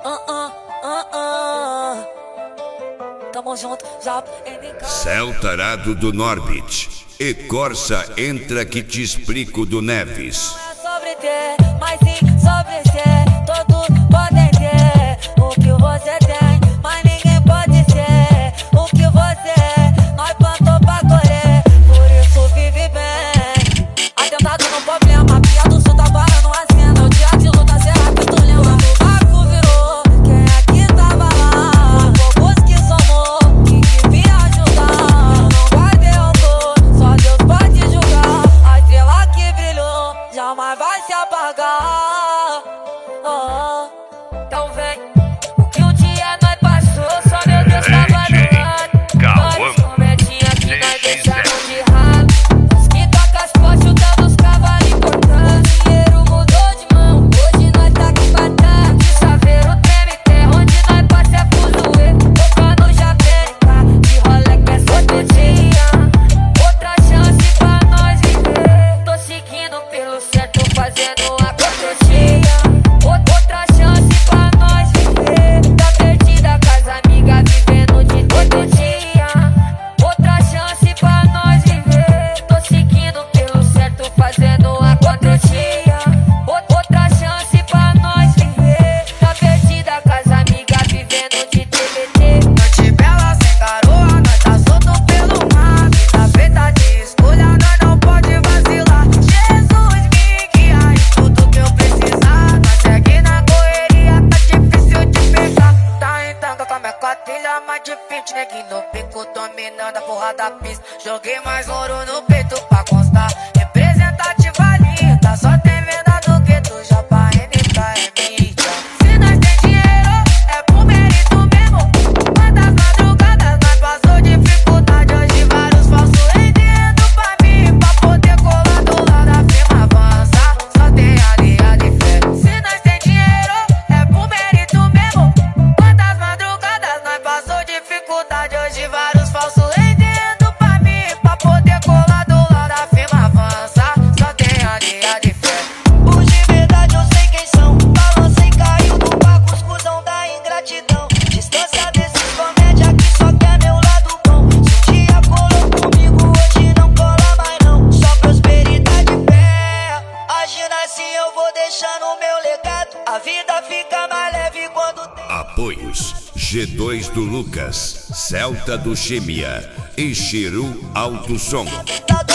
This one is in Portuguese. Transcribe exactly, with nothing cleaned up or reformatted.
Ah, ah, ah, ah. Tamo junto, já Celtarado do Norbit e Corsa entra que te explico do Neves. não é sobre ter, mas sim sobre ser. Todos podem ter o que você tem, mas ninguém pode ser o que você é. Nós plantou pra colher, por isso vive bem. Atentado no problema, Pia do Sul tá parando a cena. O dia de luta, será que tu lembra? O barco virou, quem é que tava lá? Poucos que somos, que devia ajudar. Eu não guardei rancor, só Deus pode julgar. A estrela que brilhou jamais vai se apagar. Oh, então vem, o que um dia nós passou, só meu Deus tava no lado. Nós prometinha que nós deixamos de ralo. Os que toca as postes, chutando os cavalos importantes. O dinheiro mudou de mão, hoje nós tá aqui batendo. De saveiro treme terra, onde nós passa é fuzuê. Tocando Japérica, de rolê que é só todo dia. Outra chance pra nós viver. Tô seguindo pelo certo, fazendo a cototia. Outra chance pra nós viver. Tá perdida com as amigas, vivendo de todo dia. Outra chance pra nós viver. Tô seguindo pelo certo, fazendo a cototia. Outra chance pra nós viver. Tá perdida com as amigas, vivendo de T B T. Noite bela sem garoa, nós tá solto pelo mar. Vida feita de escolha, nós não pode vacilar. Jesus me guia em tudo que eu precisar. Nós segue na correria, tá difícil de pegar. Tá em tanga com a minha quadrilha, mais de vinte neguinho no pico, dominando a porra da pista. Joguei mais ouro no peito pra constar. Representativa linda, só tem venda do gueto, já pra N K é mídia. Se nós tem dinheiro, é por mérito mesmo. Quantas madrugadas nós passou dificuldade, hoje vários falsos rendendo pra mim, pra poder colar do lado da firma avançar. Só tem alinha de fé. Se nós tem dinheiro, é por mérito mesmo. Quantas madrugadas nós passou dificuldade, hoje vários falsos rendendo pra mim, pra poder colar do lado da firma avançar. Só tem alinha de fé. Os de verdade eu sei quem são. Balancei, caiu no barco, os cuzão da ingratidão. Distância desses comédia que só quer meu lado bom. Se um dia colou comigo, hoje não cola mais não. Só prosperidade e fé. Agindo assim eu vou deixando o meu legado. A vida fica mais leve quando tem. Apoios G dois do Lucas, Celta do Chemia e Chiru Alto Som. Tá